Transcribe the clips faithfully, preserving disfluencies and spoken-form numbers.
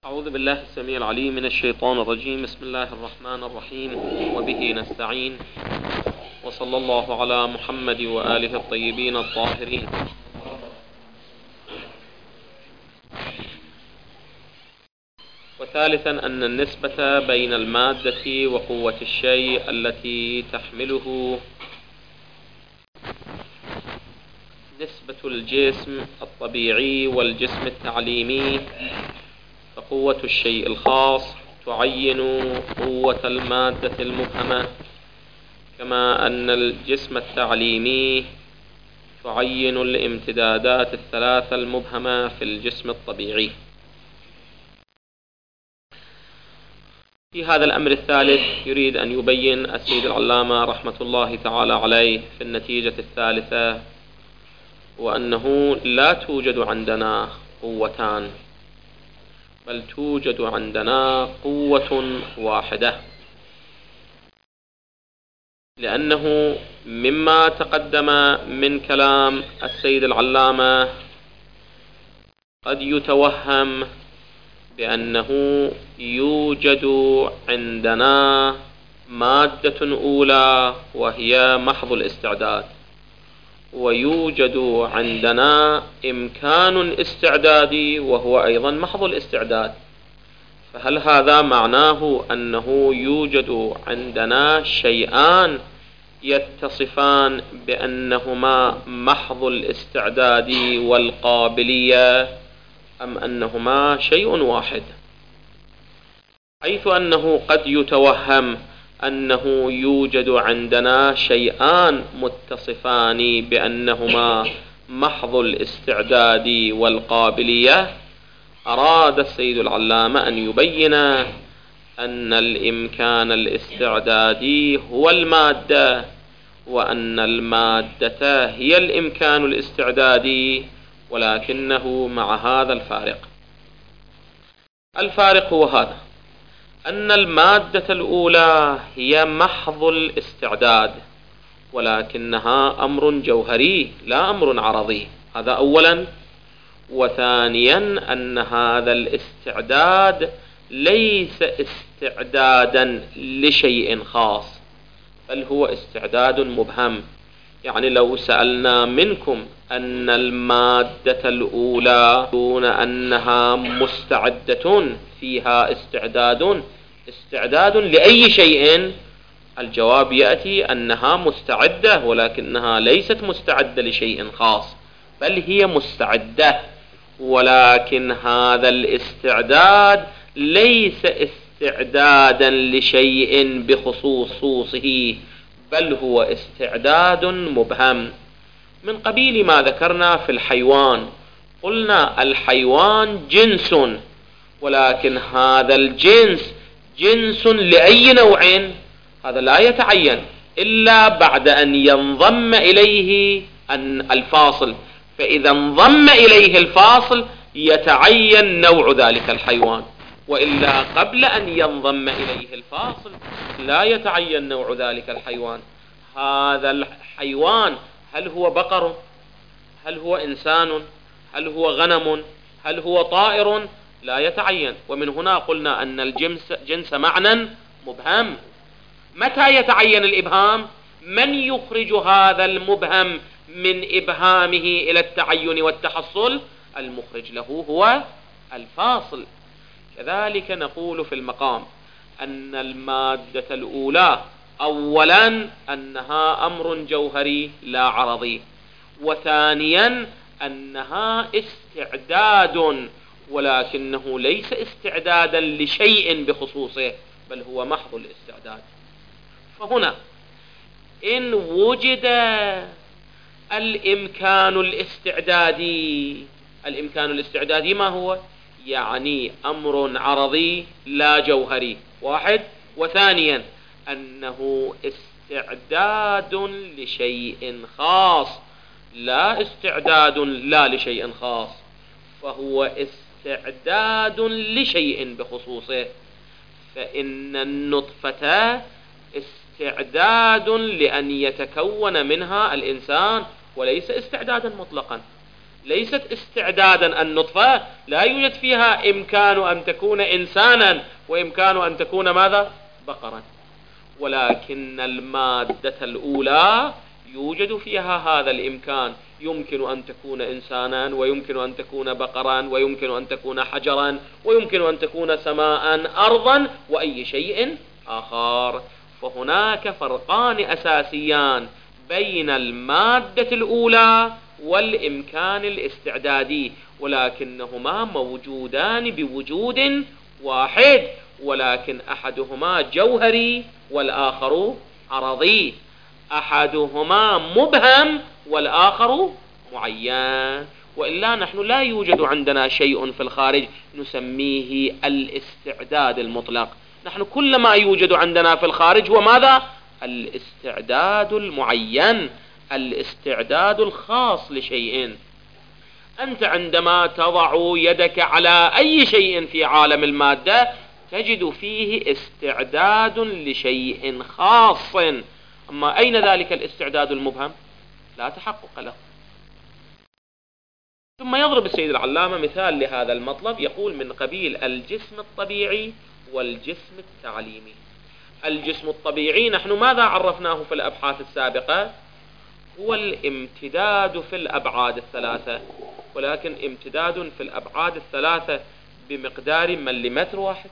أعوذ بالله السميع العليم من الشيطان الرجيم. بسم الله الرحمن الرحيم، وبه نستعين، وصلى الله على محمد وآله الطيبين الطاهرين. وثالثا أن النسبة بين المادة وقوة الشيء التي تحمله نسبة الجسم الطبيعي والجسم التعليمي، فقوة الشيء الخاص تعين قوة المادة المبهمة، كما أن الجسم التعليمي تعين الامتدادات الثلاثة المبهمة في الجسم الطبيعي. في هذا الأمر الثالث يريد أن يبين السيد العلامة رحمة الله تعالى عليه في النتيجة الثالثة، وأنه لا توجد عندنا قوتان، بل توجد عندنا قوة واحدة، لأنه مما تقدم من كلام السيد العلامة قد يتوهم بأنه يوجد عندنا مادة أولى وهي محض الاستعداد، ويوجد عندنا إمكان استعدادي وهو أيضا محض الاستعداد. فهل هذا معناه أنه يوجد عندنا شيئان يتصفان بأنهما محض الاستعداد والقابلية، أم أنهما شيء واحد؟ حيث أنه قد يتوهم أنه يوجد عندنا شيئان متصفان بأنهما محض الاستعداد والقابلية، أراد السيد العلامة أن يبين أن الإمكان الاستعدادي هو المادة، وأن المادة هي الإمكان الاستعدادي، ولكنه مع هذا الفارق. الفارق هو هذا: أن المادة الأولى هي محض الاستعداد، ولكنها أمر جوهري لا أمر عرضي، هذا أولا. وثانيا أن هذا الاستعداد ليس استعدادا لشيء خاص، بل هو استعداد مبهم. يعني لو سألنا منكم أن المادة الأولى دون أنها مستعدة فيها استعداد استعداد لأي شيء، الجواب يأتي أنها مستعدة، ولكنها ليست مستعدة لشيء خاص، بل هي مستعدة، ولكن هذا الاستعداد ليس استعدادا لشيء بخصوصه، بل هو استعداد مبهم، من قبيل ما ذكرنا في الحيوان. قلنا الحيوان جنس، ولكن هذا الجنس جنس لأي نوع؟ هذا لا يتعين إلا بعد أن ينضم إليه الفاصل، فإذا انضم إليه الفاصل يتعين نوع ذلك الحيوان، وإلا قبل أن ينضم إليه الفاصل لا يتعين نوع ذلك الحيوان. هذا الحيوان هل هو بقر؟ هل هو إنسان؟ هل هو غنم؟ هل هو طائر؟ لا يتعين. ومن هنا قلنا أن الجنس جنس معنى مبهم. متى يتعين الإبهام؟ من يخرج هذا المبهم من إبهامه إلى التعين والتحصل؟ المخرج له هو الفاصل. كذلك نقول في المقام أن المادة الأولى أولا أنها أمر جوهري لا عرضي، وثانيا أنها استعداد، ولكنه ليس استعدادا لشيء بخصوصه، بل هو محض الاستعداد. فهنا إن وجد الإمكان الاستعدادي، الإمكان الاستعدادي ما هو؟ يعني أمر عرضي لا جوهري، واحد. وثانيا أنه استعداد لشيء خاص، لا استعداد لا لشيء خاص، فهو استعداد لشيء بخصوصه. فإن النطفة استعداد لأن يتكون منها الإنسان، وليس استعدادا مطلقا. ليست استعدادا. النطفة لا يوجد فيها إمكان أن تكون إنسانا وإمكان أن تكون ماذا؟ بقرا. ولكن المادة الأولى يوجد فيها هذا الإمكان، يمكن أن تكون إنسانا ويمكن أن تكون بقرا ويمكن أن تكون حجرا ويمكن أن تكون سماء أرضا وأي شيء آخر. فهناك فرقان أساسيان بين المادة الأولى والإمكان الاستعدادي، ولكنهما موجودان بوجود واحد، ولكن أحدهما جوهري والآخر عرضي، أحدهما مبهم والآخر معين. وإلا نحن لا يوجد عندنا شيء في الخارج نسميه الاستعداد المطلق. نحن كل ما يوجد عندنا في الخارج هو ماذا؟ الاستعداد المعين، الاستعداد الخاص لشيء. أنت عندما تضع يدك على أي شيء في عالم المادة تجد فيه استعداد لشيء خاص. أما أين ذلك الاستعداد المبهم؟ لا تحقق له. ثم يضرب السيد العلامة مثال لهذا المطلب، يقول من قبيل الجسم الطبيعي والجسم التعليمي. الجسم الطبيعي نحن ماذا عرفناه في الأبحاث السابقة؟ هو الامتداد في الأبعاد الثلاثة، ولكن امتداد في الأبعاد الثلاثة بمقدار مليمتر واحد،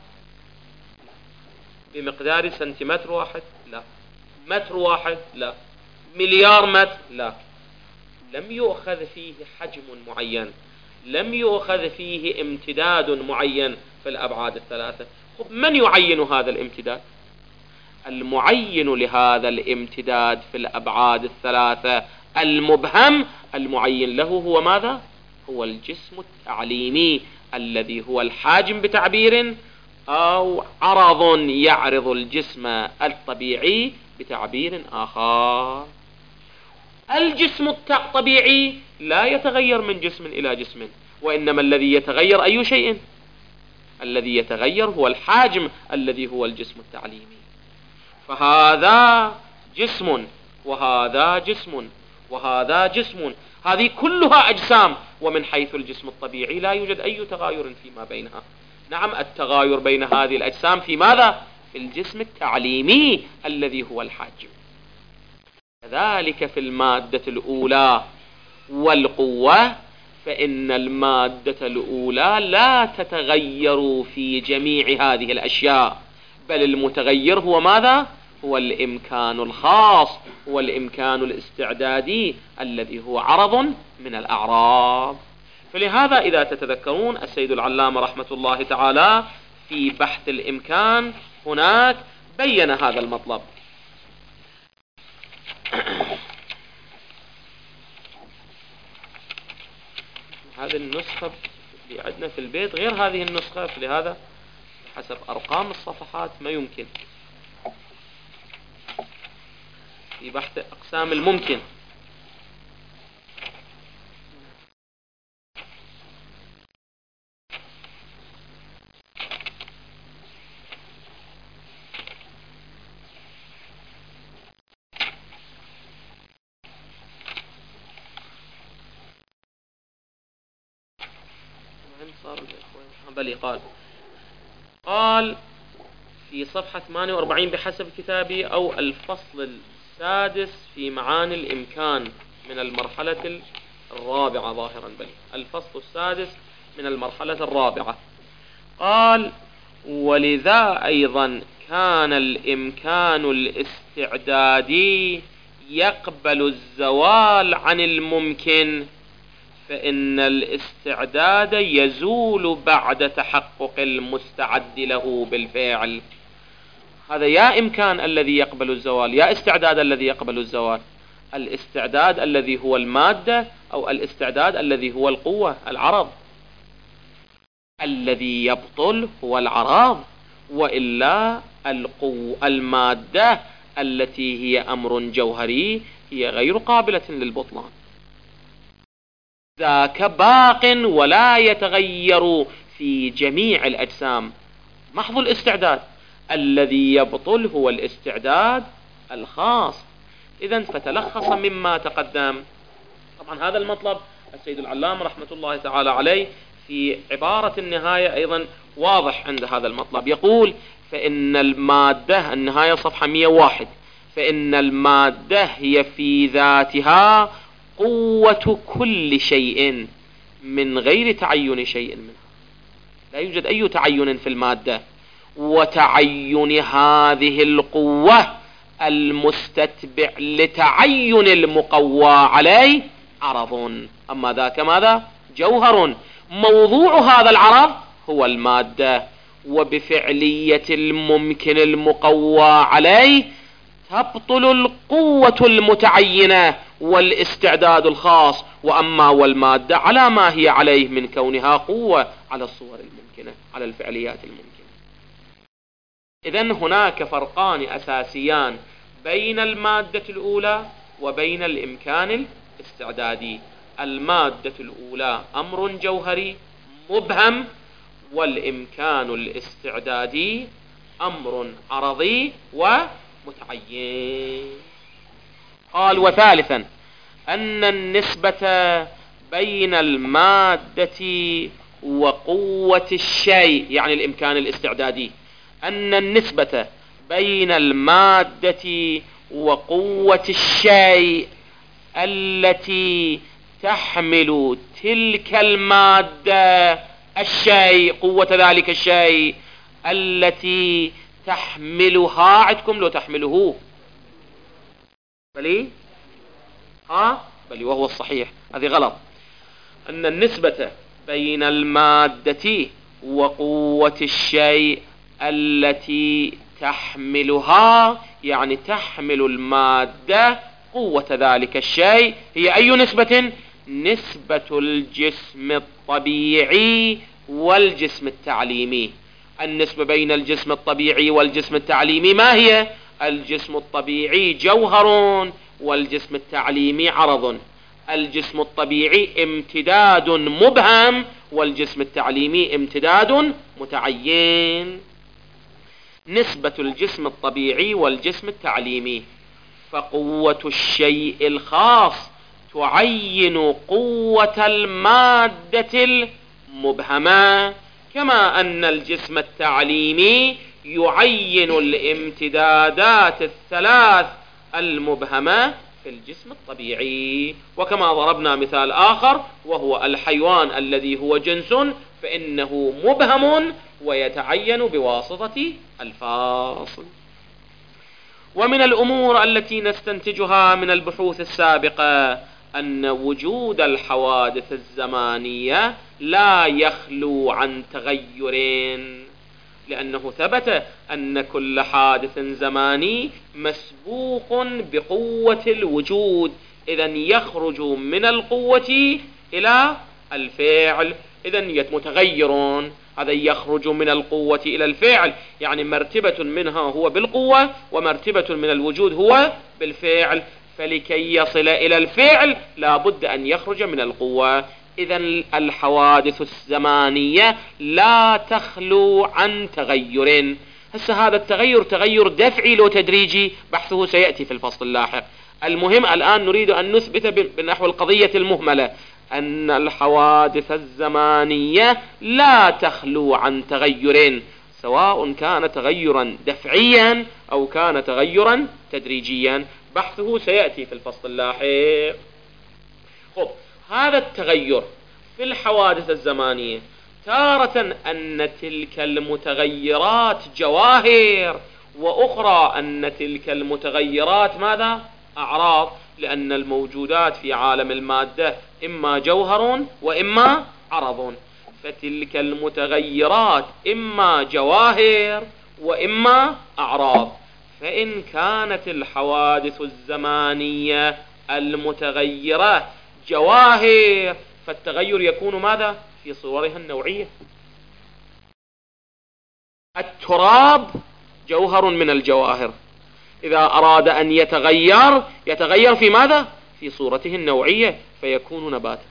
بمقدار سنتيمتر واحد، لا. متر واحد، لا. مليار متر، لا. لم يؤخذ فيه حجم معين، لم يؤخذ فيه امتداد معين في الأبعاد الثلاثة. خب من يعين هذا الامتداد؟ المعين لهذا الامتداد في الأبعاد الثلاثة المبهم، المعين له هو ماذا؟ هو الجسم التعليمي الذي هو الحاجم بتعبير، أو عرض يعرض الجسم الطبيعي بتعبير آخر. الجسم الطبيعي لا يتغير من جسم إلى جسم، وإنما الذي يتغير أي شيء؟ الذي يتغير هو الحاجم الذي هو الجسم التعليمي. فهذا جسم وهذا جسم وهذا جسم، هذه كلها أجسام، ومن حيث الجسم الطبيعي لا يوجد أي تغاير فيما بينها. نعم، التغاير بين هذه الأجسام في ماذا؟ في الجسم التعليمي الذي هو الحاجم. كذلك في المادة الأولى والقوة، فإن المادة الأولى لا تتغير في جميع هذه الأشياء، بل المتغير هو ماذا؟ هو الإمكان الخاص، هو الإمكان الاستعدادي الذي هو عرض من الأعراض. فلهذا إذا تتذكرون السيد العلامة رحمة الله تعالى في بحث الإمكان هناك بين هذا المطلب. هذه النسخة اللي عندنا في البيت غير هذه النسخة، فلهذا حسب أرقام الصفحات ما يمكن في بحث أقسام الممكن. بلي قال قال في صفحة ثمانية وأربعين بحسب كتابي، أو الفصل السادس في معاني الإمكان من المرحلة الرابعة ظاهرا، بلي الفصل السادس من المرحلة الرابعة. قال ولذا أيضا كان الإمكان الاستعدادي يقبل الزوال عن الممكن، فإن الاستعداد يزول بعد تحقق المستعد له بالفعل. هذا يا إمكان الذي يقبل الزوال، يا استعداد الذي يقبل الزوال. الاستعداد الذي هو المادة، أو الاستعداد الذي هو القوة العرض. الذي يبطل هو العرض، وإلا القوة المادة التي هي أمر جوهري هي غير قابلة للبطلان. ذاك باق ولا يتغير في جميع الأجسام، محض الاستعداد. الذي يبطل هو الاستعداد الخاص. إذن فتلخص مما تقدم، طبعا هذا المطلب السيد العلامة رحمة الله تعالى عليه في عبارة النهاية أيضا واضح عند هذا المطلب، يقول فإن المادة، النهاية صفحة مئة وواحد، فإن المادة هي في ذاتها قوة كل شيء من غير تعين شيء منها. لا يوجد أي تعين في المادة، وتعين هذه القوة المستتبع لتعين المقوى عليه عرض، أما ذاك ماذا؟ جوهر. موضوع هذا العرض هو المادة، وبفعلية الممكن المقوى عليه تبطل القوة المتعينة والاستعداد الخاص، وأما والمادة على ما هي عليه من كونها قوة على الصور الممكنة، على الفعليات الممكنة. إذن هناك فرقان أساسيان بين المادة الأولى وبين الإمكان الاستعدادي. المادة الأولى أمر جوهري مبهم، والإمكان الاستعدادي أمر عرضي ومتعين. قال وثالثا أن النسبة بين المادة وقوة الشيء، يعني الإمكان الاستعدادي، أن النسبة بين المادة وقوة الشيء التي تحمل تلك المادة الشيء، قوة ذلك الشيء التي تحملها، عندكم لو تحمله بلي ها بلي وهو الصحيح، هذه غلط. أن النسبة بين المادة وقوة الشيء التي تحملها، يعني تحمل المادة قوة ذلك الشيء، هي أي نسبة؟ نسبة الجسم الطبيعي والجسم التعليمي. النسبة بين الجسم الطبيعي والجسم التعليمي ما هي؟ الجسم الطبيعي جوهر والجسم التعليمي عرض. الجسم الطبيعي امتداد مبهم والجسم التعليمي امتداد متعين. نسبة الجسم الطبيعي والجسم التعليمي، فقوة الشيء الخاص تعين قوة المادة المبهمة، كما أن الجسم التعليمي يعين الامتدادات الثلاث المبهمة في الجسم الطبيعي. وكما ضربنا مثال آخر وهو الحيوان الذي هو جنس، فإنه مبهم ويتعين بواسطة الفاصل. ومن الأمور التي نستنتجها من البحوث السابقة أن وجود الحوادث الزمانية لا يخلو عن تغير، لأنه ثبت أن كل حادث زماني مسبوق بقوة الوجود، إذن يخرج من القوة إلى الفعل، إذن متغيرون، هذا يخرج من القوة إلى الفعل، يعني مرتبة منها هو بالقوة ومرتبة من الوجود هو بالفعل، فلكي يصل إلى الفعل لا بد أن يخرج من القوة. إذن الحوادث الزمانية لا تخلو عن تغير. هسه هذا التغير تغير دفعي لو تدريجي، بحثه سيأتي في الفصل اللاحق. المهم الآن نريد أن نثبت بنحو القضية المهملة أن الحوادث الزمانية لا تخلو عن تغير، سواء كان تغيرا دفعيا أو كان تغيرا تدريجيا، بحثه سيأتي في الفصل اللاحق. خب، هذا التغير في الحوادث الزمانية تارة أن تلك المتغيرات جواهر، وأخرى أن تلك المتغيرات ماذا؟ أعراض، لأن الموجودات في عالم المادة إما جوهر وإما عرض، فتلك المتغيرات إما جواهر وإما أعراض. فإن كانت الحوادث الزمانية المتغيرة جواهر، فالتغير يكون ماذا؟ في صورها النوعية. التراب جوهر من الجواهر، إذا أراد أن يتغير يتغير في ماذا؟ في صورته النوعية، فيكون نباتا.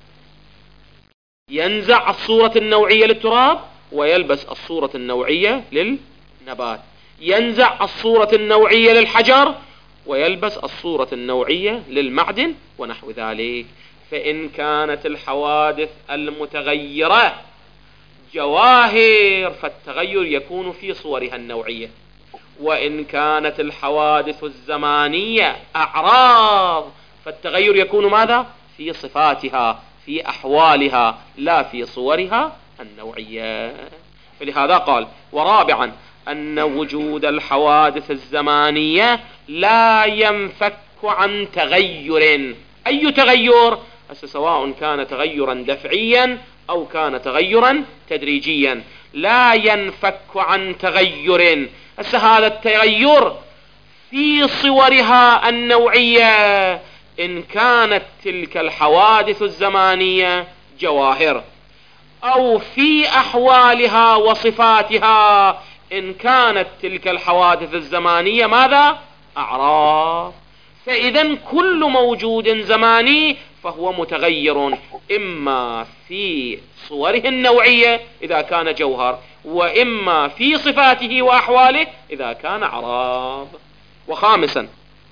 ينزع الصورة النوعية للتراب ويلبس الصورة النوعية للنبات، ينزع الصورة النوعية للحجر ويلبس الصورة النوعية للمعدن ونحو ذلك. فإن كانت الحوادث المتغيرة جواهر فالتغير يكون في صورها النوعية، وإن كانت الحوادث الزمانية أعراض فالتغير يكون ماذا؟ في صفاتها، في أحوالها، لا في صورها النوعية. فلهذا قال: ورابعا أن وجود الحوادث الزمانية لا ينفك عن تغير. أي تغير؟ سواء كان تغيرا دفعيا أو كان تغيرا تدريجيا، لا ينفك عن تغير. هذا التغير في صورها النوعية إن كانت تلك الحوادث الزمانية جواهر، أو في أحوالها وصفاتها إن كانت تلك الحوادث الزمانية ماذا؟ أعراض. فإذا كل موجود زماني فهو متغير، إما في صوره النوعية إذا كان جوهر، وإما في صفاته وأحواله إذا كان أعراض. وخامسا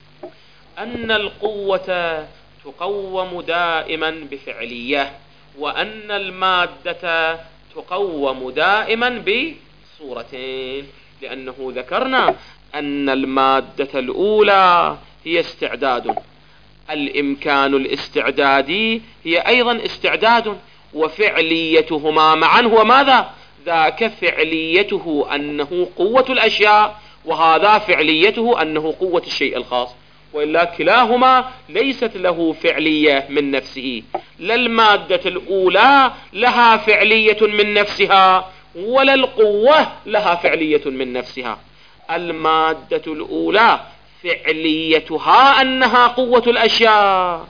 أن القوة تقوم دائما بفعلية، وأن المادة تقوم دائما بصورتين، لأنه ذكرنا أن المادة الأولى هي استعداد، الإمكان الاستعدادي هي أيضا استعداد، وفعليتهما معا هو ماذا؟ ذاك فعليته أنه قوة الأشياء، وهذا فعليته أنه قوة الشيء الخاص، وإلا كلاهما ليست له فعلية من نفسه. لا المادة الأولى لها فعلية من نفسها، ولا القوة لها فعلية من نفسها. المادة الأولى فعليتها أنها قوة الأشياء،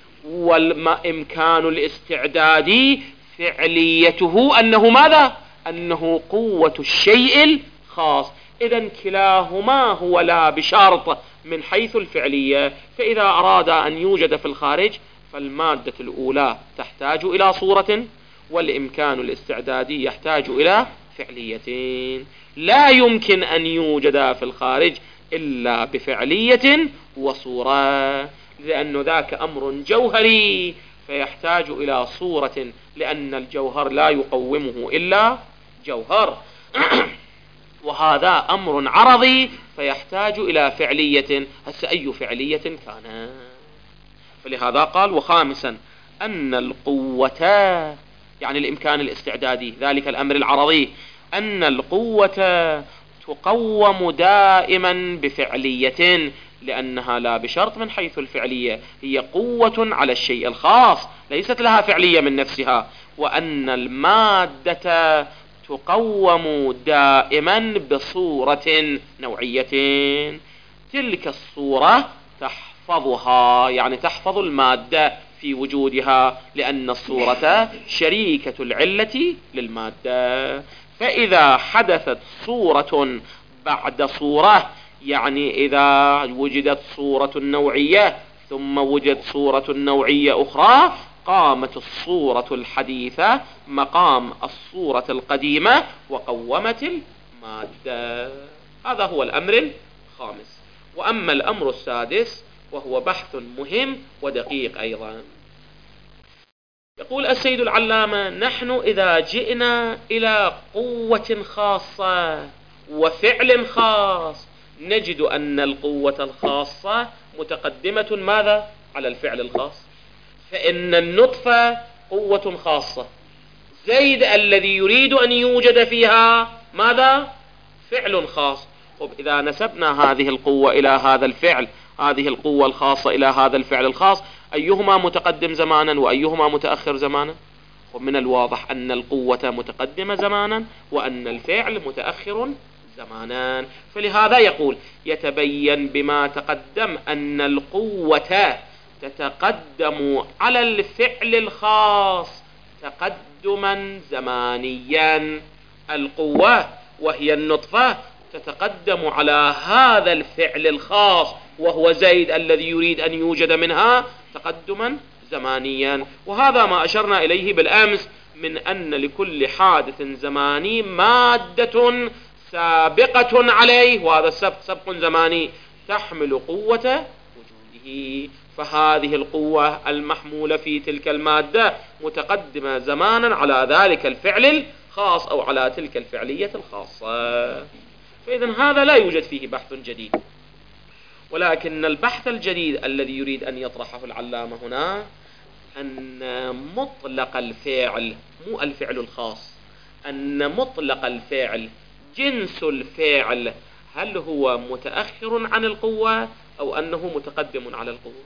والإمكان الاستعدادي فعليته أنه ماذا؟ أنه قوة الشيء الخاص. إذن كلاهما هو لا بشرط من حيث الفعلية. فإذا أراد أن يوجد في الخارج فالمادة الأولى تحتاج إلى صورة، والإمكان الاستعدادي يحتاج إلى فعليتين. لا يمكن أن يوجد في الخارج إلا بفعلية وصورة، لأن ذاك أمر جوهري فيحتاج إلى صورة، لأن الجوهر لا يقومه إلا جوهر. وهذا أمر عرضي فيحتاج إلى فعلية. هسه أي فعلية كان؟ فلهذا قال: وخامسا أن القوة، يعني الإمكان الاستعدادي، ذلك الأمر العرضي، أن القوة تقوم دائما بفعلية، لأنها لا بشرط من حيث الفعلية، هي قوة على الشيء الخاص ليست لها فعلية من نفسها. وأن المادة تقوم دائما بصورة نوعية، تلك الصورة تحفظها، يعني تحفظ المادة في وجودها، لأن الصورة شريكة العلة للمادة. فإذا حدثت صورة بعد صورة، يعني إذا وجدت صورة نوعية ثم وجد صورة نوعية أخرى، قامت الصورة الحديثة مقام الصورة القديمة وقومت المادة. هذا هو الأمر الخامس. وأما الأمر السادس وهو بحث مهم ودقيق أيضا، يقول السيد العلامة: نحن إذا جئنا إلى قوة خاصة وفعل خاص نجد أن القوة الخاصة متقدمة ماذا؟ على الفعل الخاص. فإن النطفة قوة خاصة، زيد الذي يريد أن يوجد فيها ماذا؟ فعل خاص. طب إذا نسبنا هذه القوة إلى هذا الفعل، هذه القوة الخاصة إلى هذا الفعل الخاص، أيهما متقدم زمانا وأيهما متأخر زمانا؟ ومن الواضح أن القوة متقدمة زمانا وأن الفعل متأخر زمانا. فلهذا يقول: يتبين بما تقدم أن القوة تتقدم على الفعل الخاص تقدما زمانيا. القوة وهي النطفة تتقدم على هذا الفعل الخاص وهو زيد الذي يريد أن يوجد منها تقدما زمانيا. وهذا ما أشرنا إليه بالأمس من أن لكل حادث زماني مادة سابقة عليه، وهذا السبق سبق زماني تحمل قوة وجوده. فهذه القوة المحمولة في تلك المادة متقدمة زمانا على ذلك الفعل الخاص أو على تلك الفعلية الخاصة. فإذا هذا لا يوجد فيه بحث جديد، ولكن البحث الجديد الذي يريد أن يطرحه العلامة هنا أن مطلق الفعل، مو الفعل الخاص، أن مطلق الفعل جنس الفعل هل هو متأخر عن القوة أو أنه متقدم على القوة.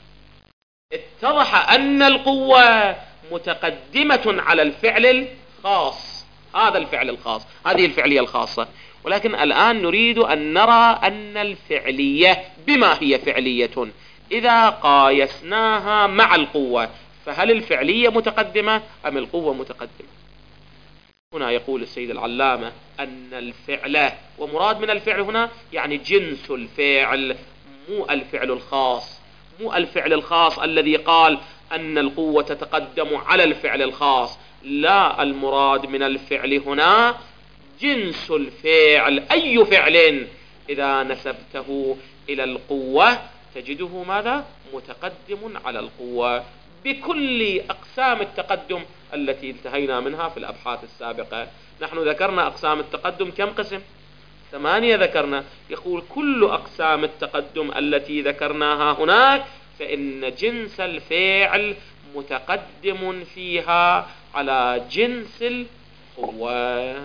اتضح أن القوة متقدمة على الفعل الخاص، هذا الفعل الخاص، هذه الفعلية الخاصة. ولكن الآن نريد أن نرى أن الفعلية بما هي فعلية إذا قايسناها مع القوة، فهل الفعلية متقدمة أم القوة متقدمة؟ هنا يقول السيد العلامة أن الفعل، ومراد من الفعل هنا يعني جنس الفعل، مو الفعل الخاص، مو الفعل الخاص الذي قال أن القوة تتقدم على الفعل الخاص، لا، المراد من الفعل هنا جنس الفعل. أي فعل إذا نسبته إلى القوة تجده ماذا؟ متقدم على القوة بكل أقسام التقدم التي انتهينا منها في الأبحاث السابقة. نحن ذكرنا أقسام التقدم كم قسم؟ ثمانية ذكرنا. يقول كل أقسام التقدم التي ذكرناها هناك فإن جنس الفعل متقدم فيها على جنس القوة.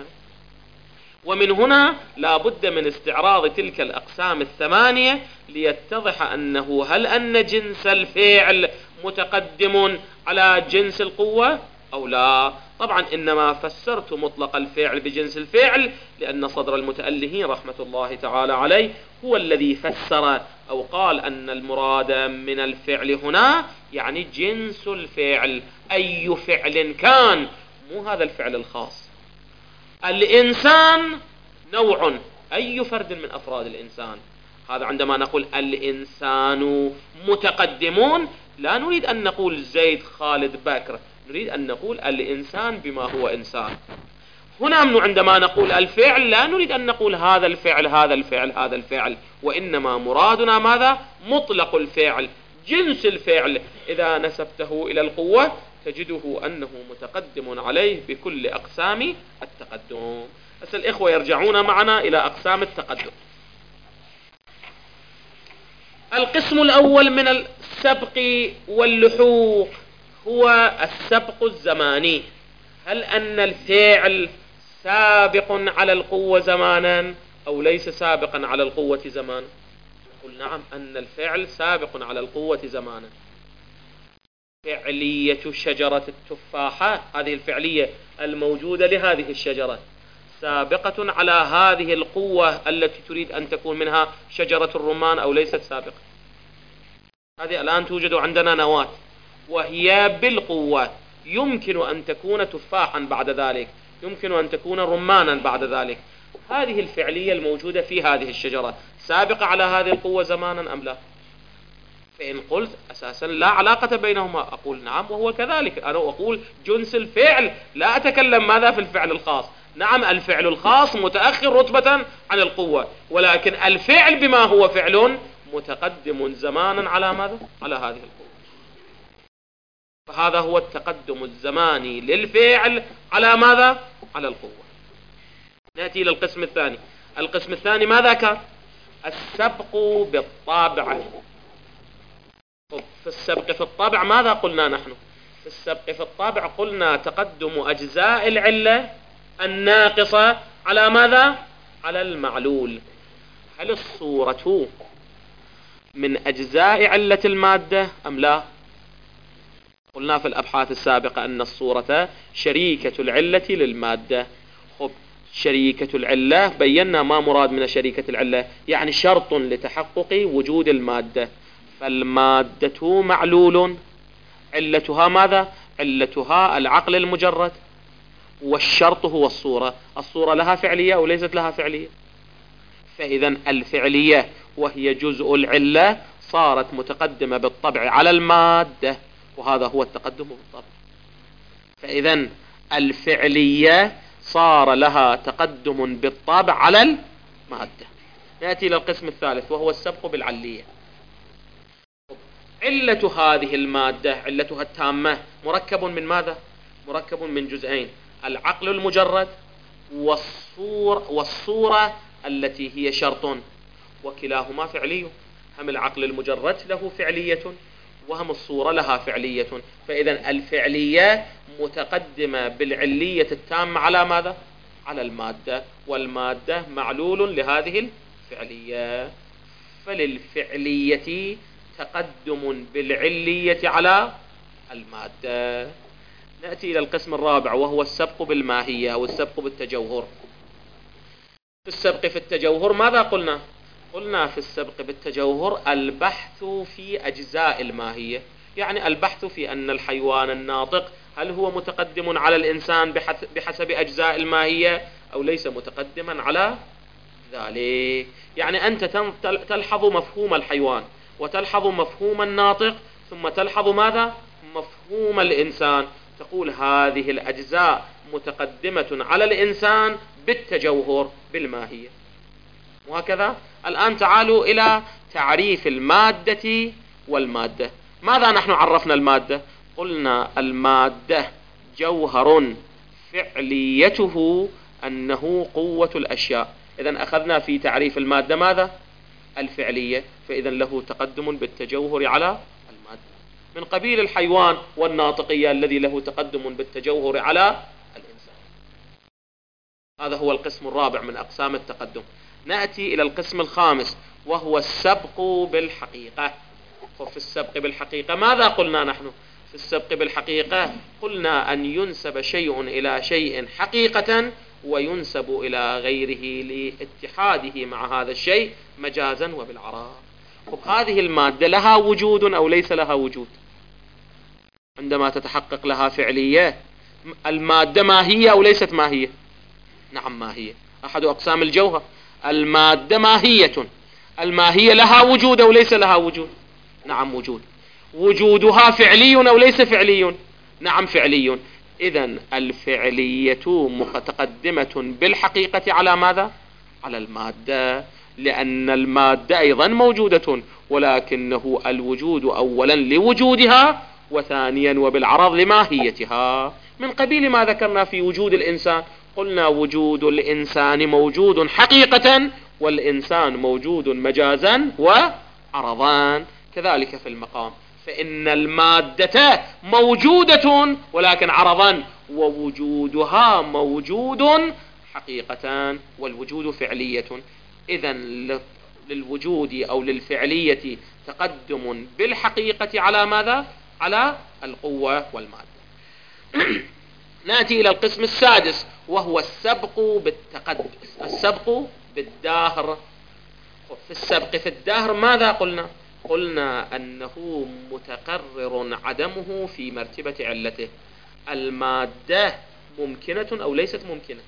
ومن هنا لا بد من استعراض تلك الأقسام الثمانية ليتضح أنه هل أن جنس الفعل متقدم على جنس القوة أو لا. طبعا إنما فسرت مطلق الفعل بجنس الفعل لأن صدر المتألهين رحمة الله تعالى عليه هو الذي فسر أو قال أن المراد من الفعل هنا يعني جنس الفعل، أي فعل كان، مو هذا الفعل الخاص. الإنسان نوع، أي فرد من أفراد الإنسان. هذا عندما نقول الإنسان متقدمون لا نريد أن نقول زيد خالد بكر، نريد أن نقول الإنسان بما هو إنسان. هنا عندما نقول الفعل لا نريد أن نقول هذا الفعل هذا الفعل هذا الفعل، وإنما مرادنا ماذا؟ مطلق الفعل، جنس الفعل إذا نسبته إلى القوة تجده أنه متقدم عليه بكل أقسام التقدم. بس الإخوة يرجعون معنا إلى أقسام التقدم. القسم الأول من السبق واللحوق هو السبق الزماني. هل أن الفعل سابق على القوة زمانا أو ليس سابقا على القوة زمانا؟ قل نعم، أن الفعل سابق على القوة زمانا. فعلية شجرة التفاحة، هذه الفعلية الموجودة لهذه الشجرة، سابقة على هذه القوة التي تريد أن تكون منها شجرة الرمان أو ليست سابقة؟ هذه الآن توجد عندنا نواة وهي بالقوة، يمكن أن تكون تفاحا بعد ذلك، يمكن أن تكون رمانا بعد ذلك. هذه الفعلية الموجودة في هذه الشجرة سابقة على هذه القوة زمانا أم لا؟ فإن قلت أساسا لا علاقة بينهما، أقول نعم وهو كذلك. أنا أقول جنس الفعل، لا أتكلم ماذا في الفعل الخاص. نعم الفعل الخاص متأخر رتبة عن القوة، ولكن الفعل بما هو فعل متقدم زمانا على ماذا؟ على هذه القوة. فهذا هو التقدم الزماني للفعل على ماذا؟ على القوة. نأتي إلى القسم الثاني. القسم الثاني ماذا كان؟ السبق بالطابع. في السبق في الطابع ماذا قلنا نحن؟ في السبق في الطابع قلنا تقدم أجزاء العلة الناقصة على ماذا؟ على المعلول. هل الصورة من أجزاء علة المادة أم لا؟ قلنا في الأبحاث السابقة أن الصورة شريكة العلة للمادة. خب شريكة العلة بينا ما مراد من شريكة العلة، يعني شرط لتحقق وجود المادة. فالمادة معلول، علتها ماذا؟ علتها العقل المجرد، والشرط هو الصورة. الصورة لها فعلية أو ليست لها فعلية؟ فإذا الفعلية وهي جزء العلة صارت متقدمة بالطبع على المادة، وهذا هو التقدم بالطبع. فإذا الفعلية صار لها تقدم بالطبع على المادة. نأتي إلى القسم الثالث وهو السبق بالعلية. علة هذه المادة علتها التامة مركب من ماذا؟ مركب من جزئين: العقل المجرد والصور والصورة التي هي شرط، وكلاهما فعلي. هم العقل المجرد له فعلية وهم الصورة لها فعلية، فإذا الفعلية متقدمة بالعلية التامة على ماذا؟ على المادة، والمادة معلول لهذه الفعلية، فللفعلية تقدم بالعلية على المادة. نأتي إلى القسم الرابع وهو السبق بالماهية أو السبق بالتجوهر. في السبق في التجوهر ماذا قلنا؟ قلنا في السبق بالتجوهر البحث في أجزاء الماهية، يعني البحث في أن الحيوان الناطق هل هو متقدم على الإنسان بحسب أجزاء الماهية أو ليس متقدما على ذلك. يعني أنت تلحظ مفهوم الحيوان وتلحظ مفهوم الناطق ثم تلحظ ماذا؟ مفهوم الإنسان، تقول هذه الأجزاء متقدمة على الإنسان بالتجوهر بالماهية. وهكذا الآن تعالوا إلى تعريف المادة والمادة. ماذا نحن عرفنا المادة؟ قلنا المادة جوهر فعليته أنه قوة الأشياء. إذن أخذنا في تعريف المادة ماذا؟ الفعلية، فإذا له تقدم بالتجوهر على المادة، من قبيل الحيوان والناطقية الذي له تقدم بالتجوهر على الإنسان. هذا هو القسم الرابع من أقسام التقدم. نأتي إلى القسم الخامس وهو السبق بالحقيقة. وفي السبق بالحقيقة ماذا قلنا نحن؟ في السبق بالحقيقة قلنا أن ينسب شيء إلى شيء حقيقة وينسب إلى غيره لاتحاده مع هذا الشيء مجازا وبالعراء. هذه المادة لها وجود أو ليس لها وجود؟ عندما تتحقق لها فعلية المادة ماهية أو ليست ماهية؟ نعم ماهية، أحد أقسام الجوهر. المادة ماهية، الماهية لها وجود أو ليس لها وجود؟ نعم وجود. وجودها فعلي أو ليس فعلي؟ نعم فعلي. إذن الفعلية متقدمة بالحقيقة على ماذا؟ على المادة، لأن المادة أيضا موجودة، ولكنه الوجود أولا لوجودها وثانيا وبالعرض لماهيتها، من قبيل ما ذكرنا في وجود الإنسان. قلنا وجود الإنسان موجود حقيقة والإنسان موجود مجازا وعرضان. كذلك في المقام، فإن المادة موجودة ولكن عرضا، ووجودها موجود حقيقة والوجود فعلية. إذن للوجود أو للفعلية تقدم بالحقيقة على ماذا؟ على القوة والمادة. نأتي إلى القسم السادس وهو السبق بالتقدم، السبق بالداهر. في السبق في الداهر ماذا قلنا؟ قلنا أنه متقرر عدمه في مرتبة علته. المادة ممكنة أو ليست ممكنة؟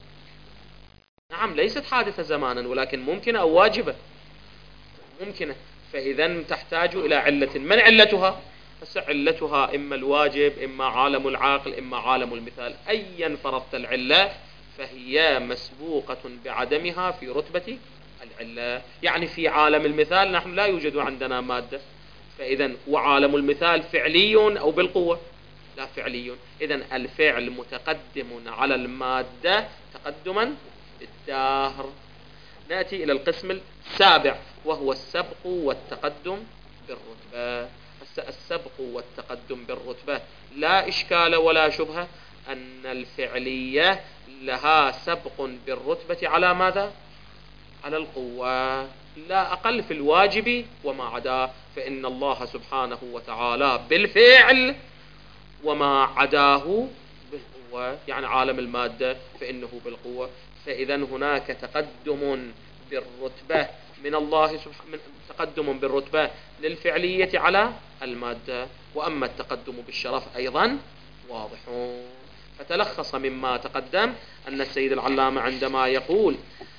نعم ليست حادثة زمانا ولكن ممكنة أو واجبة؟ ممكنة. فإذا تحتاج إلى علة. من علتها؟ علتها إما الواجب إما عالم العاقل إما عالم المثال. أيا فرضت العلة فهي مسبوقة بعدمها في رتبة العلة. يعني في عالم المثال نحن لا يوجد عندنا مادة، فإذا وعالم المثال فعلي أو بالقوة؟ لا فعلي. إذا الفعل متقدم على المادة تقدما بالداهر. نأتي إلى القسم السابع وهو السبق والتقدم بالرتبة. السبق والتقدم بالرتبة لا إشكال ولا شبهة أن الفعلية لها سبق بالرتبة على ماذا؟ على القوة، لا أقل في الواجب وما عداه، فإن الله سبحانه وتعالى بالفعل وما عداه بالقوة، يعني عالم المادة فإنه بالقوة. فإذا هناك تقدم بالرتبة من الله سبحانه، تقدم بالرتبة للفعلية على المادة، وأما التقدم بالشرف أيضا واضح. فتلخص مما تقدم أن السيد العلامة عندما يقول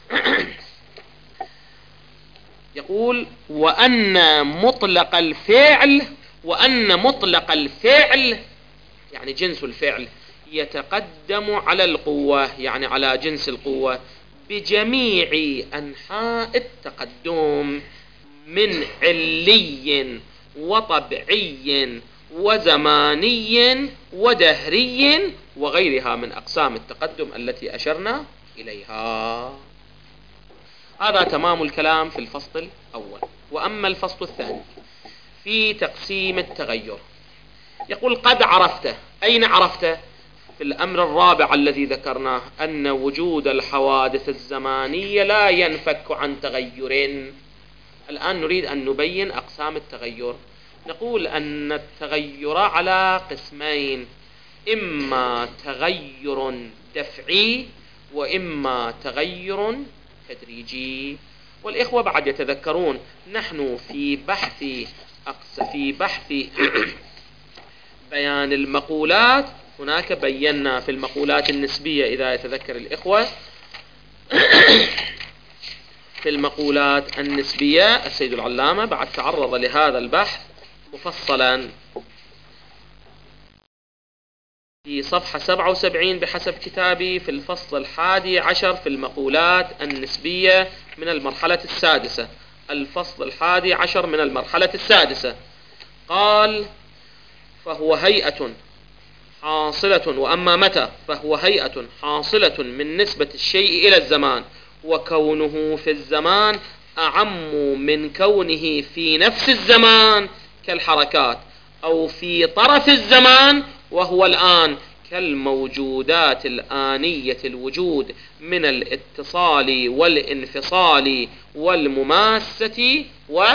يقول وأن مطلق الفعل وأن مطلق الفعل يعني جنس الفعل يتقدم على القوة، يعني على جنس القوة بجميع أنحاء التقدم، من علي وطبعي وزماني ودهري وغيرها من أقسام التقدم التي أشرنا إليها. هذا تمام الكلام في الفصل الأول. وأما الفصل الثاني في تقسيم التغير، يقول قد عرفت. أين عرفت؟ في الأمر الرابع الذي ذكرناه، أن وجود الحوادث الزمانية لا ينفك عن تغير. الآن نريد أن نبين أقسام التغير. نقول أن التغير على قسمين، إما تغير دفعي وإما تغير تدريجي. والإخوة بعد يتذكرون نحن في بحث أقس في بحث بيان المقولات، هناك بينا في المقولات النسبية إذا يتذكر الإخوة في المقولات النسبية السيد العلامة بعد تعرض لهذا البحث مفصلا في صفحة سبعة وسبعين بحسب كتابي في الفصل الحادي عشر في المقولات النسبية من المرحلة السادسة. الفصل الحادي عشر من المرحلة السادسة قال: فهو هيئة حاصلة، وأما متى فهو هيئة حاصلة من نسبة الشيء إلى الزمان، وكونه في الزمان أعم من كونه في نفس الزمان كالحركات، أو في طرف الزمان وهو الآن كالموجودات الآنية الوجود من الاتصال والانفصال والمماسة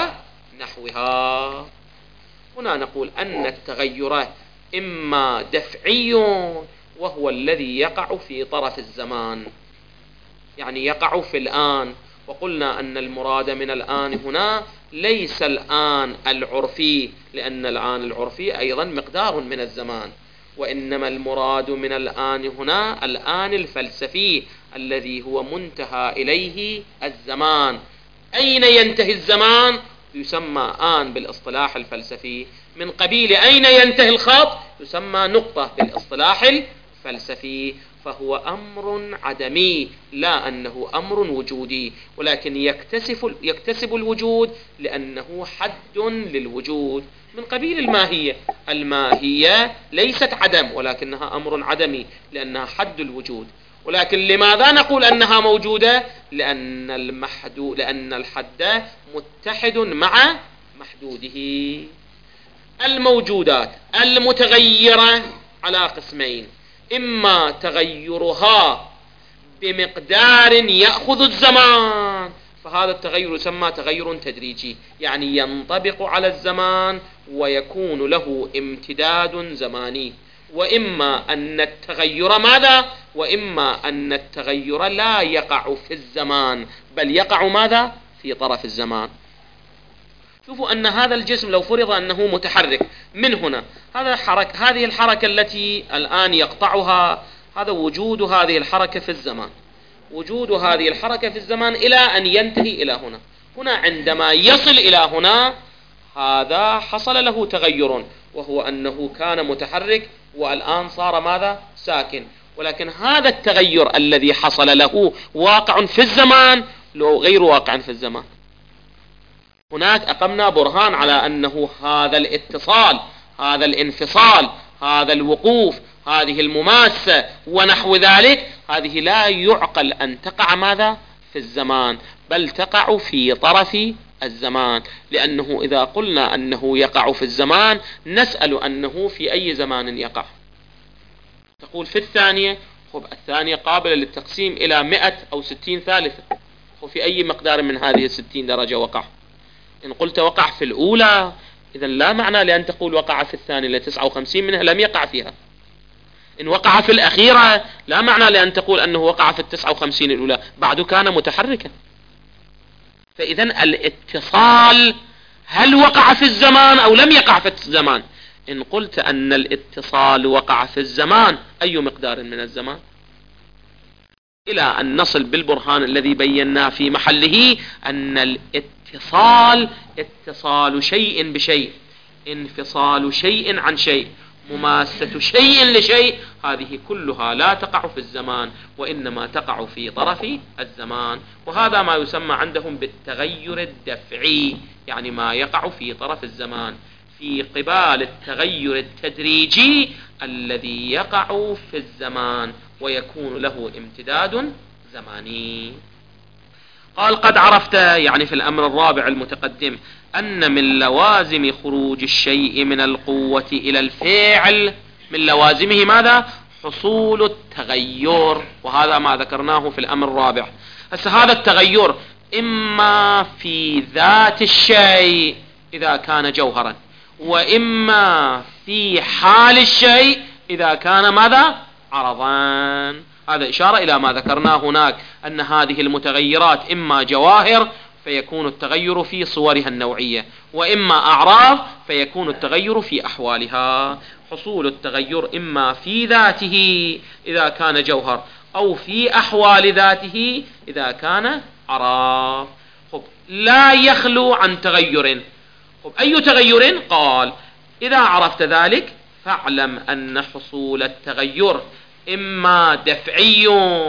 ونحوها. هنا نقول أن التغير إما دفعي وهو الذي يقع في طرف الزمان، يعني يقع في الآن. وقلنا أن المراد من الآن هنا ليس الآن العرفي، لأن الآن العرفي أيضا مقدار من الزمان، وإنما المراد من الآن هنا الآن الفلسفي الذي هو منتهى إليه الزمان. أين ينتهي الزمان؟ يسمى آن بالاصطلاح الفلسفي، من قبيل أين ينتهي الخط يسمى نقطة بالاصطلاح الفلسفي. فهو أمر عدمي لا أنه أمر وجودي، ولكن يكتسب, يكتسب الوجود لأنه حد للوجود من قبيل الماهية. الماهية ليست عدم ولكنها أمر عدمي لأنها حد الوجود. ولكن لماذا نقول أنها موجودة؟ لأن المحدود لأن الحد متحد مع محدوده. الموجودات المتغيرة على قسمين، إما تغيرها بمقدار يأخذ الزمان، فهذا التغير يسمى تغير تدريجي، يعني ينطبق على الزمان ويكون له امتداد زماني. وإما أن التغير ماذا؟ وإما أن التغير لا يقع في الزمان بل يقع ماذا؟ في طرف الزمان. شوفوا أن هذا الجسم لو فرض أنه متحرك من هنا، هذا حرك هذه الحركة التي الآن يقطعها، هذا وجود هذه الحركة في الزمان، وجود هذه الحركة في الزمان إلى أن ينتهي إلى هنا. هنا عندما يصل إلى هنا هذا حصل له تغير، وهو أنه كان متحرك والآن صار ماذا؟ ساكن. ولكن هذا التغير الذي حصل له واقع في الزمان لو غير واقع في الزمان. هناك أقمنا برهان على أنه هذا الاتصال، هذا الانفصال، هذا الوقوف، هذه المماسة ونحو ذلك، هذه لا يعقل أن تقع ماذا؟ في الزمان، بل تقع في طرف الزمان. لأنه إذا قلنا أنه يقع في الزمان نسأل أنه في أي زمان يقع. تقول في الثانية، خب الثانية قابلة للتقسيم إلى مئة أو ستين ثالثة، وفي أي مقدار من هذه الستين درجة وقع؟ إن قلت وقع في الأولى إذا لا معنى لأن تقول وقع في الثانية، لتسعة وخمسين منها لم يقع فيها. إن وقع في الأخيرة لا معنى لأن تقول أنه وقع في التسعة وخمسين الأولى، بعد كان متحركا. فإذا الاتصال هل وقع في الزمان أو لم يقع في الزمان؟ إن قلت أن الاتصال وقع في الزمان، أي مقدار من الزمان؟ إلى أن نصل بالبرهان الذي بيناه في محله أن الاتصال اتصال شيء بشيء، انفصال شيء عن شيء، مماسة شيء لشيء، هذه كلها لا تقع في الزمان وإنما تقع في طرف الزمان، وهذا ما يسمى عندهم بالتغير الدفعي، يعني ما يقع في طرف الزمان في قبال التغير التدريجي الذي يقع في الزمان ويكون له امتداد زماني. قال قد عرفت، يعني في الأمر الرابع المتقدم، أن من لوازم خروج الشيء من القوة إلى الفعل، من لوازمه ماذا؟ حصول التغير، وهذا ما ذكرناه في الأمر الرابع. بس هذا التغير إما في ذات الشيء إذا كان جوهرا، وإما في حال الشيء إذا كان ماذا؟ عرضا. هذا إشارة إلى ما ذكرناه هناك، أن هذه المتغيرات إما جواهر فيكون التغير في صورها النوعية، وإما أعراض فيكون التغير في أحوالها. حصول التغير إما في ذاته إذا كان جوهر، أو في أحوال ذاته إذا كان عراض. خب لا يخلو عن تغير. خب أي تغير؟ قال إذا عرفت ذلك فاعلم أن حصول التغير إما دفعي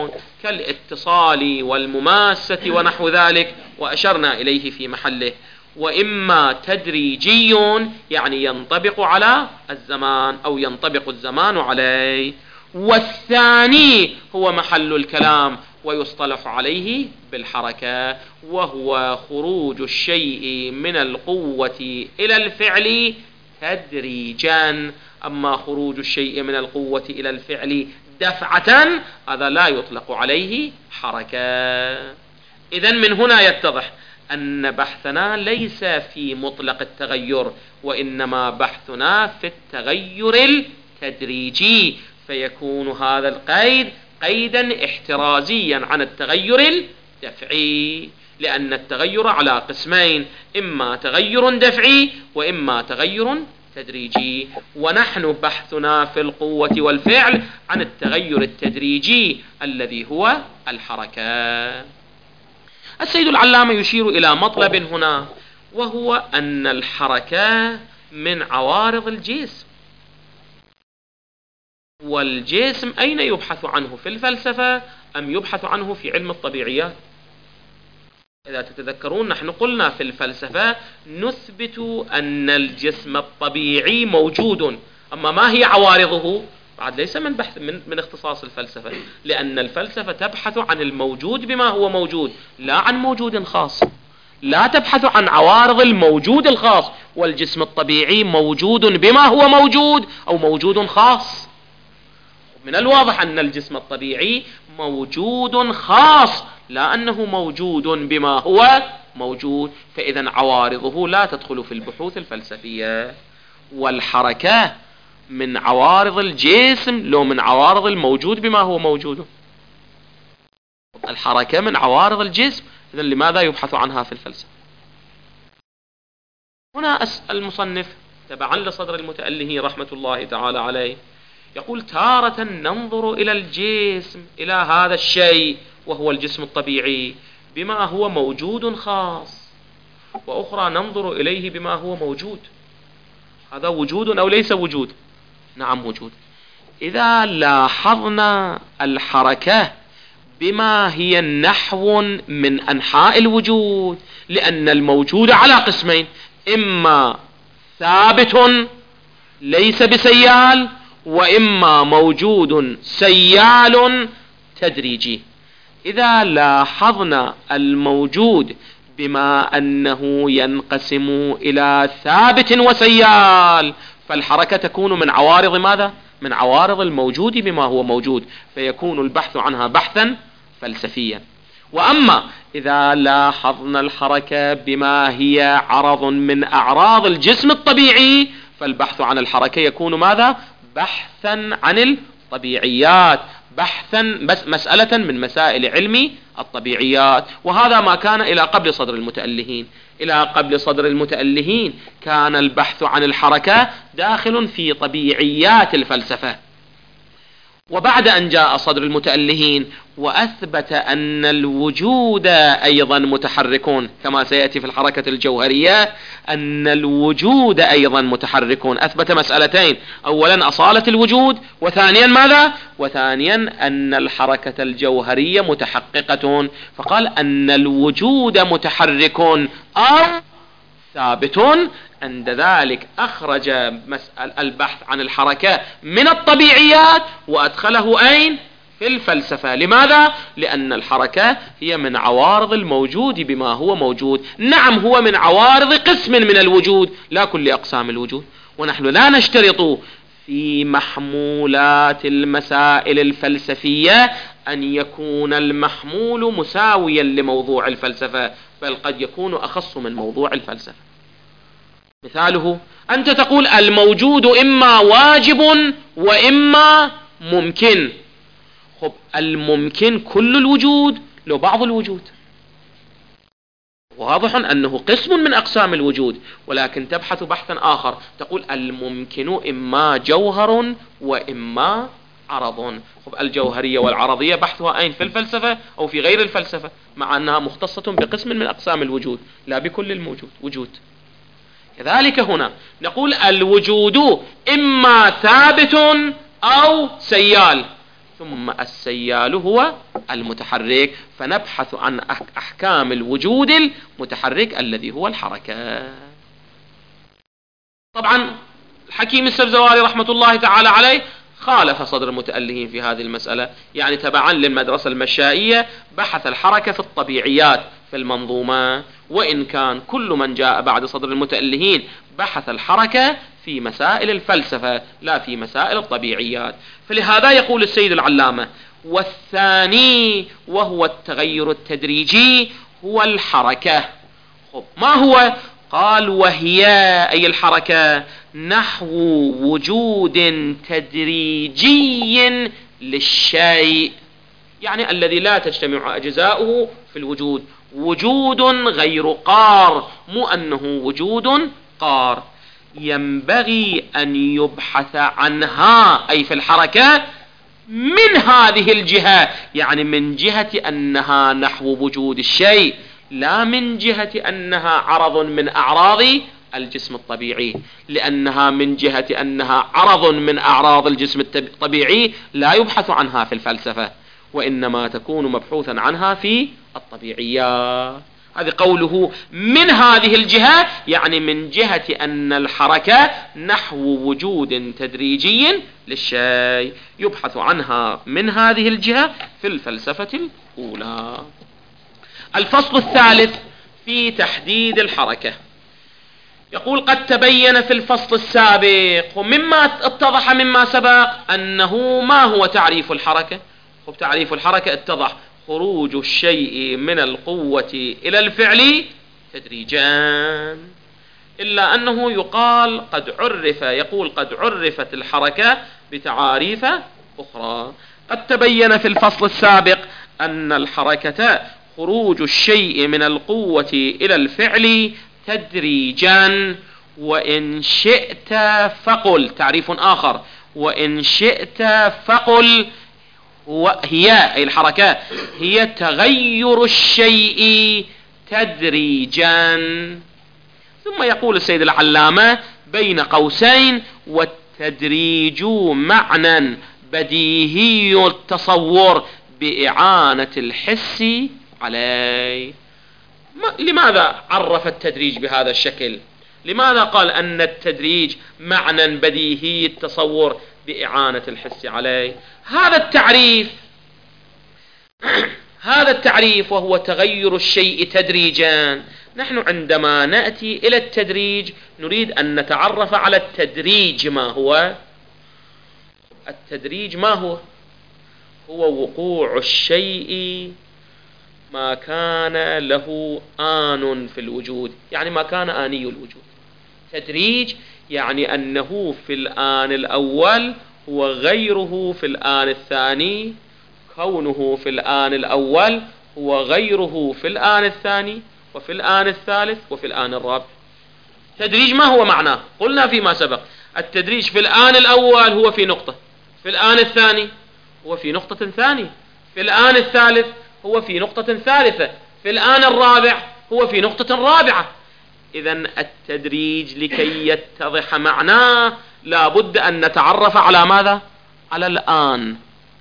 كالاتصال والمماسة ونحو ذلك، وأشرنا إليه في محله، وإما تدريجي يعني ينطبق على الزمان أو ينطبق الزمان عليه. والثاني هو محل الكلام ويصطلح عليه بالحركة، وهو خروج الشيء من القوة إلى الفعل تدريجا. أما خروج الشيء من القوة إلى الفعل دفعة هذا لا يطلق عليه حركة. إذن من هنا يتضح أن بحثنا ليس في مطلق التغير، وإنما بحثنا في التغير التدريجي، فيكون هذا القيد قيدا احترازيا عن التغير الدفعي، لأن التغير على قسمين، إما تغير دفعي وإما تغير تدريجي، ونحن بحثنا في القوة والفعل عن التغير التدريجي الذي هو الحركة. السيد العلامة يشير إلى مطلب هنا، وهو أن الحركة من عوارض الجسم، والجسم أين يبحث عنه؟ في الفلسفة أم يبحث عنه في علم الطبيعيات؟ إذا تتذكرون نحن قلنا في الفلسفة نثبت أن الجسم الطبيعي موجود، أما ما هي عوارضه بعد ليس من بحث من, من اختصاص الفلسفة، لأن الفلسفة تبحث عن الموجود بما هو موجود لا عن موجود خاص، لا تبحث عن عوارض الموجود الخاص، والجسم الطبيعي موجود بما هو موجود أو موجود خاص. من الواضح أن الجسم الطبيعي موجود خاص، لا أنه موجود بما هو موجود، فإذا عوارضه لا تدخل في البحوث الفلسفية. والحركة من عوارض الجسم لو من عوارض الموجود بما هو موجود؟ الحركة من عوارض الجسم، إذن لماذا يبحث عنها في الفلسفة؟ هنا أسأل المصنف تبعا لصدر المتأله رحمة الله تعالى عليه، يقول تارة ننظر إلى الجسم، إلى هذا الشيء وهو الجسم الطبيعي بما هو موجود خاص، وأخرى ننظر إليه بما هو موجود. هذا وجود أو ليس وجود؟ نعم وجود. إذا لاحظنا الحركة بما هي نحو من أنحاء الوجود، لأن الموجود على قسمين، إما ثابت ليس بسيال، وإما موجود سيال تدريجي. إذا لاحظنا الموجود بما أنه ينقسم إلى ثابت وسيال، فالحركة تكون من عوارض ماذا؟ من عوارض الموجود بما هو موجود، فيكون البحث عنها بحثا فلسفيا. وأما إذا لاحظنا الحركة بما هي عرض من أعراض الجسم الطبيعي، فالبحث عن الحركة يكون ماذا؟ بحثا عن الطبيعيات، بحثا بس مسألة من مسائل علم الطبيعيات. وهذا ما كان إلى قبل صدر المتألهين. إلى قبل صدر المتألهين كان البحث عن الحركة داخل في طبيعيات الفلسفة، وبعد أن جاء صدر المتألهين وأثبت أن الوجود أيضا متحركون، كما سيأتي في الحركة الجوهرية أن الوجود أيضا متحركون، أثبت مسألتين: أولا أصالة الوجود، وثانيا ماذا؟ وثانيا أن الحركة الجوهرية متحققة، فقال أن الوجود متحرك أو ثابت. عند ذلك أخرج مسألة البحث عن الحركة من الطبيعيات وأدخله أين؟ في الفلسفة. لماذا؟ لأن الحركة هي من عوارض الموجود بما هو موجود. نعم، هو من عوارض قسم من الوجود، لا كل أقسام الوجود. ونحن لا نشترط في محمولات المسائل الفلسفية أن يكون المحمول مساويا لموضوع الفلسفة، بل قد يكون أخص من موضوع الفلسفة. مثاله: أنت تقول الموجود إما واجب وإما ممكن. خب، الممكن كل الوجود لو بعض الوجود؟ واضح أنه قسم من أقسام الوجود، ولكن تبحث بحثا آخر، تقول الممكن إما جوهر وإما عرض. خب، الجوهرية والعرضية بحثها أين؟ في الفلسفة أو في غير الفلسفة، مع أنها مختصة بقسم من أقسام الوجود لا بكل الموجود وجود. كذلك هنا نقول الوجود إما ثابت أو سيال، ثم السيال هو المتحرك، فنبحث عن أحكام الوجود المتحرك الذي هو الحركة. طبعا الحكيم السبزواري رحمة الله تعالى عليه خالف صدر المتألهين في هذه المسألة، يعني تبعا للمدرسة المشائية بحث الحركة في الطبيعيات في المنظومة، وإن كان كل من جاء بعد صدر المتألهين بحث الحركة في مسائل الفلسفة لا في مسائل الطبيعيات. فلهذا يقول السيد العلامة: والثاني وهو التغير التدريجي هو الحركة. خب، ما هو؟ قال: وهي أي الحركة نحو وجود تدريجي للشيء، يعني الذي لا تجتمع أجزاؤه في الوجود، وجود غير قار، مو أنه وجود قار. ينبغي أن يبحث عنها أي في الحركة من هذه الجهة، يعني من جهة أنها نحو وجود الشيء، لا من جهة أنها عرض من أعراض الجسم الطبيعي، لأنها من جهة أنها عرض من أعراض الجسم الطبيعي لا يبحث عنها في الفلسفة، وإنما تكون مبحوثا عنها في الطبيعيات. هذا قوله من هذه الجهة، يعني من جهة أن الحركة نحو وجود تدريجي للشيء يبحث عنها من هذه الجهة في الفلسفة الأولى. الفصل الثالث في تحديد الحركة، يقول: قد تبين في الفصل السابق ومما اتضح مما سبق أنه ما هو تعريف الحركة. خب، تعريف الحركة اتضح: خروج الشيء من القوة إلى الفعل تدريجا، إلا أنه يقال قد عرف يقول قد عرفت الحركة بتعاريف أخرى. قد تبين في الفصل السابق أن الحركة خروج الشيء من القوة إلى الفعل تدريجا، وإن شئت فقل تعريف آخر: وإن شئت فقل هي أي الحركة هي تغير الشيء تدريجا. ثم يقول السيد العلامة بين قوسين: والتدريج معنى بديهي التصور بإعانة الحس عليه. لماذا عرف التدريج بهذا الشكل؟ لماذا قال أن التدريج معنى بديهي التصور بإعانة الحس عليه؟ هذا التعريف هذا التعريف وهو تغير الشيء تدريجا. نحن عندما نأتي إلى التدريج نريد أن نتعرف على التدريج. ما هو التدريج؟ ما هو هو وقوع الشيء ما كان له آن في الوجود، يعني ما كان آني الوجود. تدريج يعني أنه في الآن الأول هو غيره في الآن الثاني، كونه في الآن الأول هو غيره في الآن الثاني وفي الآن الثالث وفي الآن الرابع. تدريج ما هو معناه؟ قلنا فيما سبق: التدريج في الآن الأول هو في نقطة، في الآن الثاني هو في نقطة ثانية، في الآن الثالث هو في نقطة ثالثة، في الآن الرابع هو في نقطة رابعة. إذن التدريج لكي يتضح معناه لا بد أن نتعرف على ماذا؟ على الآن.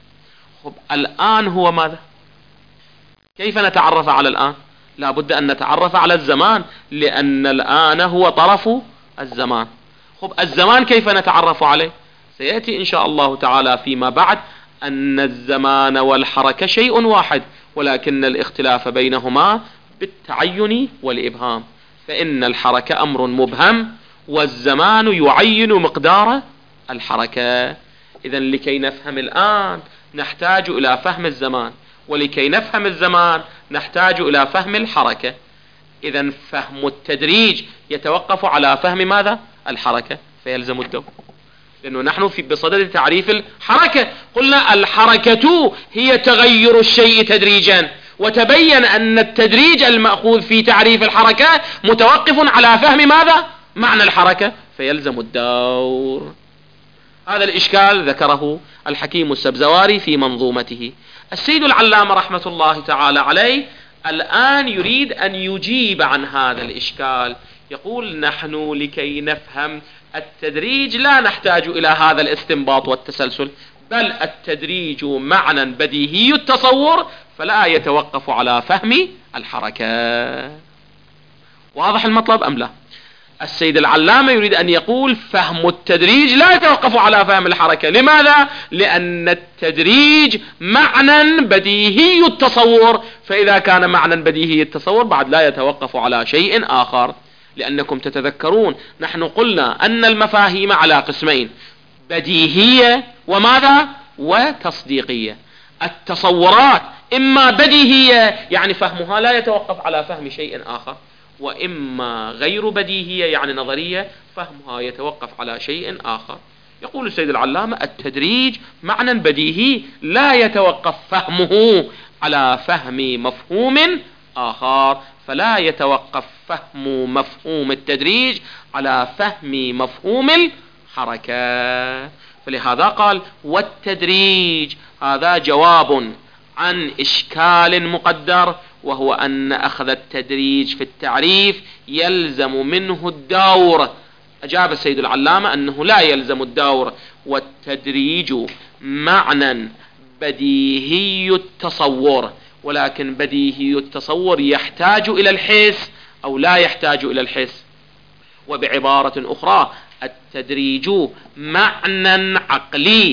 خب الآن هو ماذا؟ كيف نتعرف على الآن؟ لا بد أن نتعرف على الزمان، لأن الآن هو طرف الزمان. خب الزمان كيف نتعرف عليه؟ سيأتي إن شاء الله تعالى فيما بعد أن الزمان والحركة شيء واحد، ولكن الاختلاف بينهما بالتعين والإبهام، فإن الحركة أمر مبهم والزمان يعين مقدار الحركة. إذن لكي نفهم الآن نحتاج إلى فهم الزمان، ولكي نفهم الزمان نحتاج إلى فهم الحركة. إذن فهم التدريج يتوقف على فهم ماذا؟ الحركة، فيلزم الدور، لأنه نحن في بصدد تعريف الحركة قلنا الحركة هي تغير الشيء تدريجا، وتبين أن التدريج المأخوذ في تعريف الحركة متوقف على فهم ماذا؟ معنى الحركة، فيلزم الدور. هذا الإشكال ذكره الحكيم السبزواري في منظومته. السيد العلامة رحمة الله تعالى عليه الآن يريد أن يجيب عن هذا الإشكال، يقول نحن لكي نفهم التدريج لا نحتاج إلى هذا الاستنباط والتسلسل، بل التدريج معنى بديهي التصور فلا يتوقف على فهم الحركة. واضح المطلب أم لا؟ السيد العلامة يريد أن يقول فهم التدريج لا يتوقف على فهم الحركة. لماذا؟ لأن التدريج معنى بديهي التصور، فإذا كان معنى بديهي التصور بعد لا يتوقف على شيء آخر. لأنكم تتذكرون نحن قلنا أن المفاهيم على قسمين: بديهية وماذا؟ وتصديقية. التصورات إما بديهية يعني فهمها لا يتوقف على فهم شيء آخر، وإما غير بديهية يعني نظرية فهمها يتوقف على شيء آخر. يقول السيد العلامة التدريج معنى بديهي لا يتوقف فهمه على فهم مفهوم آخر، فلا يتوقف فهم مفهوم التدريج على فهم مفهوم الحركة. فلهذا قال والتدريج هذا جواب عن إشكال مقدر، وهو أن أخذ التدريج في التعريف يلزم منه الدور. أجاب السيد العلامة أنه لا يلزم الدور، والتدريج معنى بديهي التصور، ولكن بديهي التصور يحتاج إلى الحس أو لا يحتاج إلى الحس. وبعبارة أخرى التدريج معنى عقلي،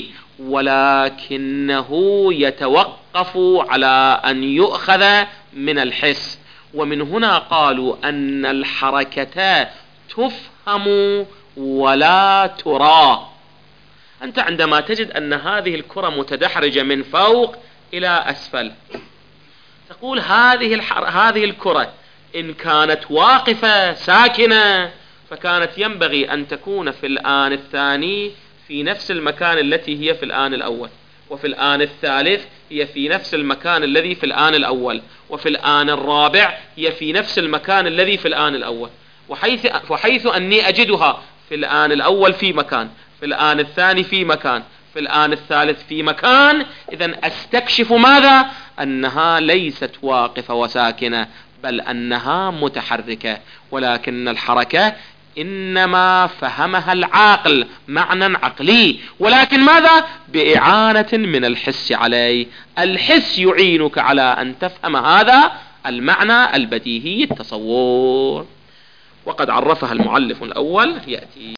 ولكنه يتوقف على أن يؤخذ من الحس. ومن هنا قالوا أن الحركة تفهم ولا ترى. أنت عندما تجد أن هذه الكرة متدحرجة من فوق إلى أسفل، تقول هذه الحر... هذه الكرة إن كانت واقفة ساكنة فكانت ينبغي أن تكون في الآن الثاني في نفس المكان التي هي في الآن الأول، وفي الآن الثالث هي في نفس المكان الذي في الآن الأول، وفي الآن الرابع هي في نفس المكان الذي في الآن الأول. وحيث, وحيث أني أجدها في الآن الأول في مكان، في الآن الثاني في مكان، في الآن الثالث في مكان، إذن أستكشف ماذا؟ أنها ليست واقفة وساكنة، بل أنها متحركة. ولكن الحركة إنما فهمها العاقل معنى عقلي، ولكن ماذا؟ بإعانة من الحس عليه. الحس يعينك على أن تفهم هذا المعنى البديهي التصور. وقد عرفها المؤلف الأول يأتي